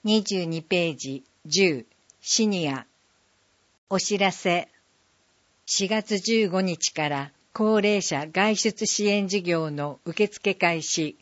22ページ10シニアお知らせ4月15日から高齢者外出支援事業の受付開始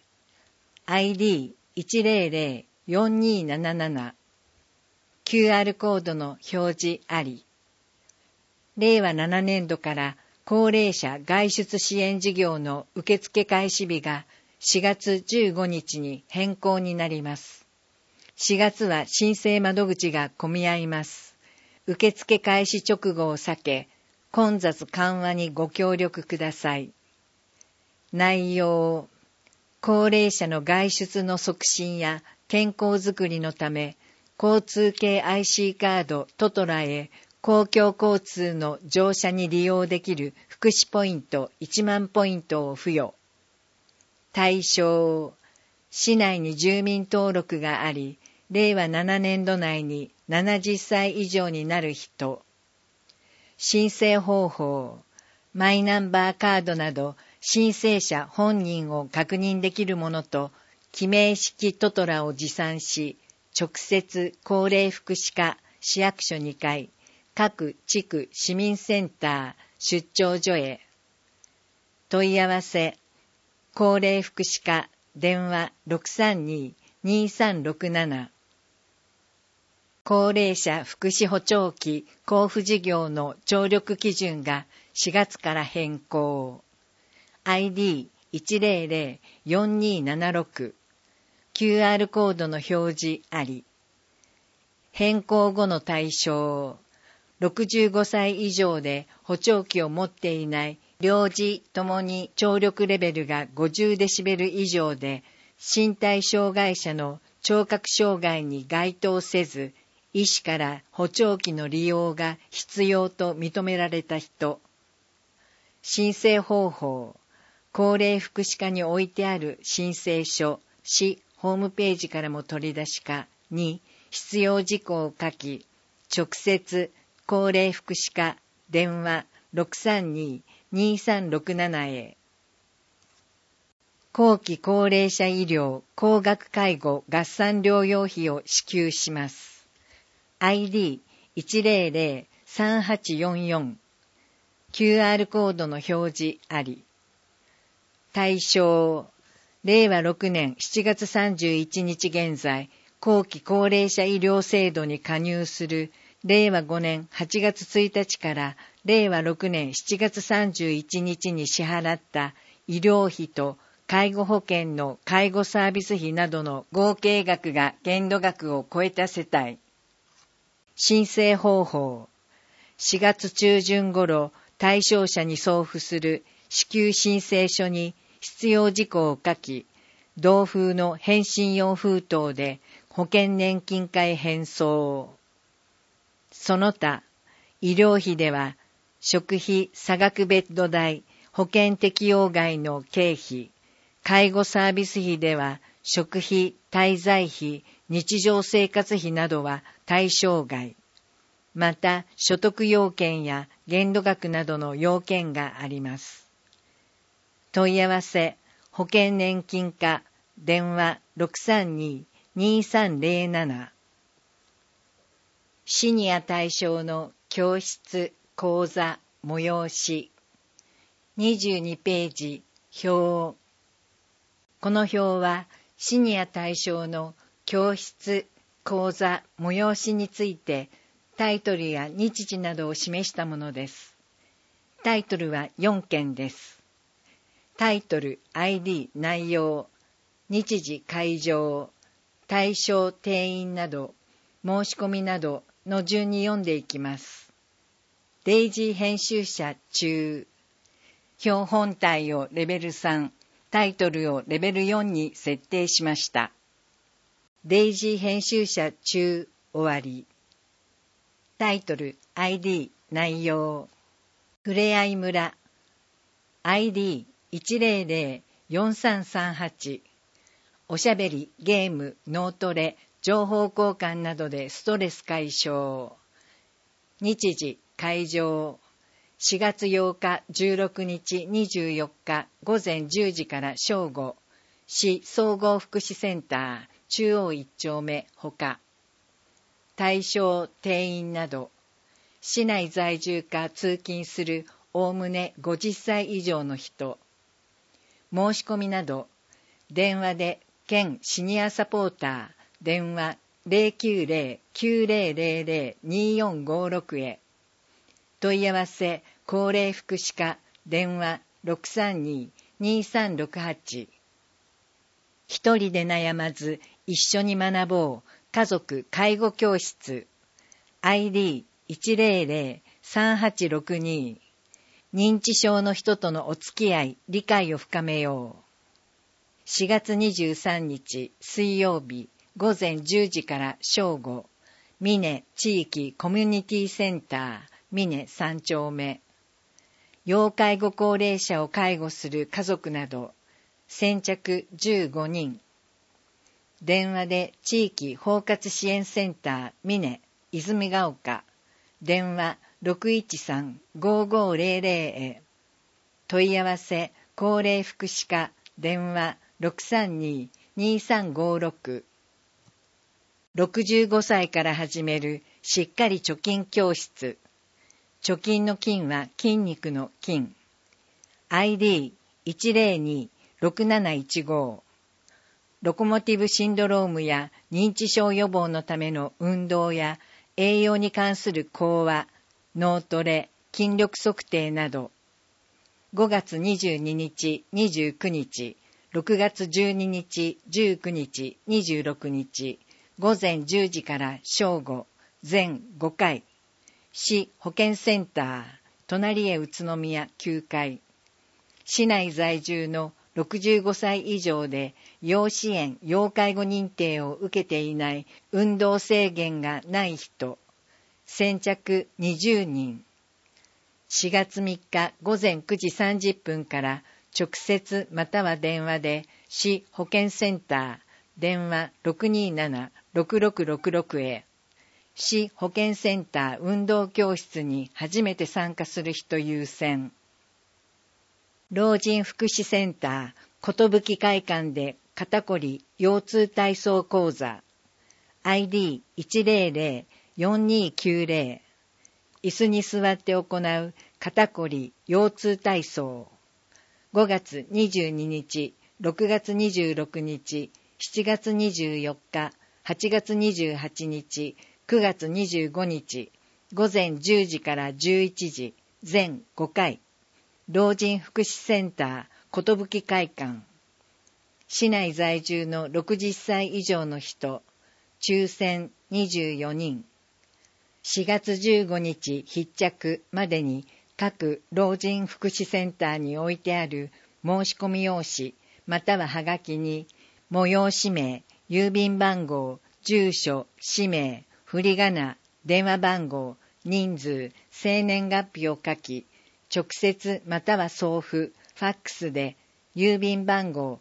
ID1004277 QR コードの表示あり令和7年度から高齢者外出支援事業の受付開始日が4月15日に変更になります。4月は申請窓口が混み合います。受付開始直後を避け、混雑緩和にご協力ください。内容、高齢者の外出の促進や健康づくりのため、交通系 IC カードトトラへ公共交通の乗車に利用できる福祉ポイント1万ポイントを付与。対象、市内に住民登録があり、令和7年度内に70歳以上になる人。申請方法、マイナンバーカードなど申請者本人を確認できるものと、記名式トトラを持参し、直接高齢福祉課市役所2階、各地区市民センター出張所へ。問い合わせ、高齢福祉課電話632-2367高齢者福祉補聴器交付事業の聴力基準が4月から変更。ID1004276 QR コードの表示あり。変更後の対象。65歳以上で補聴器を持っていない両児ともに聴力レベルが50デシベル以上で身体障害者の聴覚障害に該当せず医師から補聴器の利用が必要と認められた人。申請方法。高齢福祉課に置いてある申請書、市ホームページからも取り出しかに必要事項を書き、直接高齢福祉課電話632-2367へ。後期高齢者医療高額介護合算療養費を支給します。ID1003844 QR コードの表示あり。対象、令和6年7月31日現在、後期高齢者医療制度に加入する令和5年8月1日から令和6年7月31日に支払った医療費と介護保険の介護サービス費などの合計額が限度額を超えた世帯。申請方法。4月中旬頃、対象者に送付する支給申請書に必要事項を書き、同封の返信用封筒で保険年金課へ返送。その他、医療費では、食費差額ベッド代、保険適用外の経費、介護サービス費では、食費、滞在費、日常生活費などは対象外。また、所得要件や限度額などの要件があります。問い合わせ、保険年金課、電話632-2307シニア対象の教室、講座、催し。22ページ、表。この表は、シニア対象の教室、講座、催しについて、タイトルや日時などを示したものです。タイトルは4件です。タイトル、ID、内容、日時、会場、対象、定員など、申し込みなどの順に読んでいきます。デイジー編集者中。表本体をレベル3、タイトルをレベル4に設定しました。デイジー編集者中終わり。タイトル、ID、内容。ふれあい村。ID1004338。おしゃべり、ゲーム、脳トレ、情報交換などでストレス解消。日時、会場。4月8日、16日、24日、午前10時から正午。市総合福祉センター、中央1丁目、ほか。 対象定員など、市内在住か通勤するおおむね50歳以上の人、申し込みなど、電話で県シニアサポーター、電話 090-9000-2456 へ、問い合わせ高齢福祉課、電話 632-2368。 一人で悩まず一緒に学ぼう家族介護教室 ID100-3862。 認知症の人とのお付き合い理解を深めよう。4月23日水曜日午前10時から正午、美祢地域コミュニティセンター美祢3丁目。要介護高齢者を介護する家族など先着15人。電話で地域包括支援センター美祢泉ヶ丘、電話 613-5500 へ。問い合わせ高齢福祉課、電話 632-2356。 65歳から始めるしっかり貯金教室。貯金の金は筋肉の筋。 ID102-6715。 ロコモティブシンドロームや認知症予防のための運動や栄養に関する講話、脳トレ、筋力測定など。5月22日、29日、6月12日、19日、26日、午前10時から正午、全5回。市保健センター、隣へ宇都宮9階。市内在住の65歳以上で要支援・要介護認定を受けていない運動制限がない人、先着20人。4月3日午前9時30分から直接または電話で市保健センター、電話 627-6666 へ。市保健センター運動教室に初めて参加する人優先。老人福祉センター寿会館で肩こり腰痛体操講座 ID100-4290。 椅子に座って行う肩こり腰痛体操。5月22日、6月26日、7月24日、8月28日、9月25日、午前10時から11時、全5回。老人福祉センター寿会館。市内在住の60歳以上の人、抽選24人。4月15日必着までに各老人福祉センターに置いてある申し込み用紙またははがきに催し名、郵便番号、住所、氏名、振り仮名、電話番号、人数、生年月日を書き、直接または送付、ファックスで郵便番号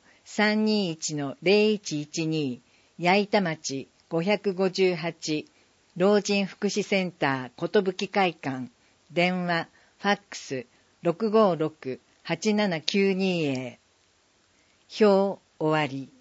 321-0112 矢板町558老人福祉センター寿会館、電話、ファックス 656-8792 へ。表終わり。